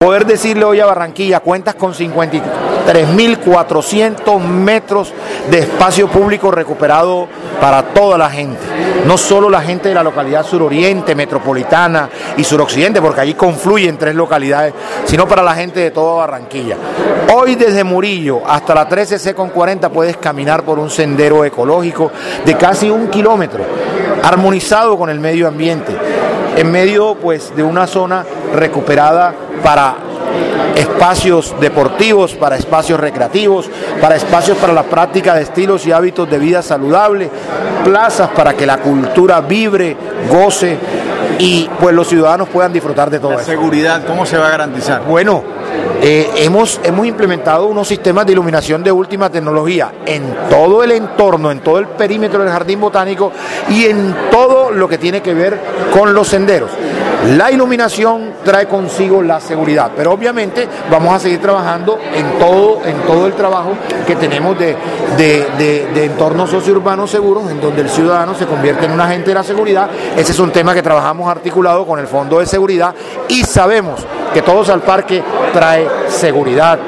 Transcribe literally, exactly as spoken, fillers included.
Poder decirle hoy a Barranquilla, cuentas con cincuenta y tres mil cuatrocientos metros de espacio público recuperado para toda la gente, no solo la gente de la localidad suroriente, metropolitana y suroccidente, porque allí confluyen tres localidades, sino para la gente de toda Barranquilla. Hoy desde Murillo hasta la trece C con cuarenta puedes caminar por un sendero ecológico de casi un kilómetro, armonizado con el medio ambiente, en medio pues de una zona recuperada para espacios deportivos, para espacios recreativos, para espacios para la práctica de estilos y hábitos de vida saludable, plazas para que la cultura vibre, goce y pues los ciudadanos puedan disfrutar de todo la eso. Seguridad, ¿cómo se va a garantizar? Bueno, eh, hemos, hemos implementado unos sistemas de iluminación de última tecnología en todo el entorno, en todo el perímetro del jardín botánico y en todo lo que tiene que ver con los senderos. La iluminación trae consigo la seguridad, pero obviamente vamos a seguir trabajando en todo, en todo el trabajo que tenemos de, de, de, de entornos sociourbanos seguros, en donde el ciudadano se convierte en un agente de la seguridad. Ese es un tema que trabajamos articulado con el Fondo de Seguridad y sabemos que Todos al Parque trae seguridad,